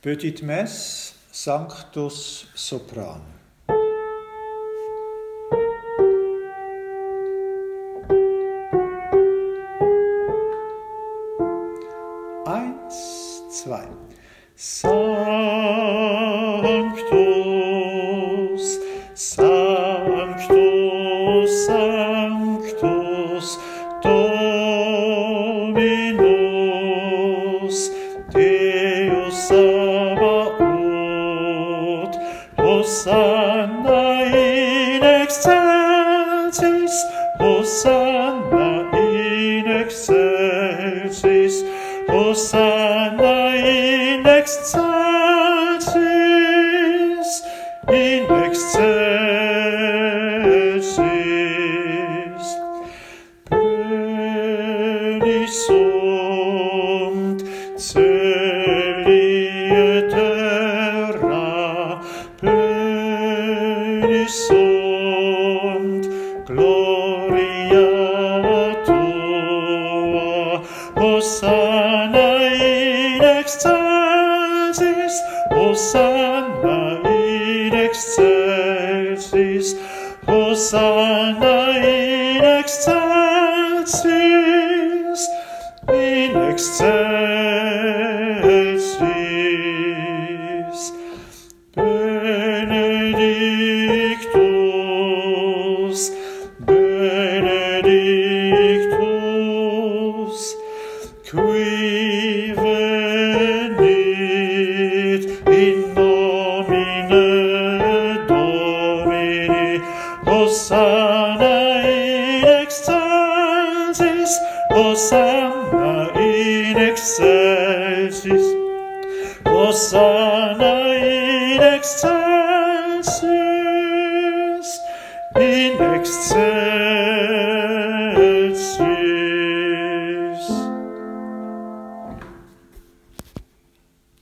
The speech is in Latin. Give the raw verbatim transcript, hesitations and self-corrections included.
Petite Messe, Sanctus Sopran. Eins, zwei. Sanctus, Sanctus, Sanctus, Dominus, Deus Sabaoth, Hosanna in excelsis, Hosanna in excelsis, Hosanna in excelsis, in excelsis. Pleni sunt celi et terra, pleni sunt gloria tua, Hosanna in excelsis, Hosanna in excelsis, Hosanna in excelsis, in excelsis. Benedictus, benedictus, qui venit in nomine Domini, Hosanna in excelsis, Hosanna in excelsis, Hosanna in excelsis, in excelsis.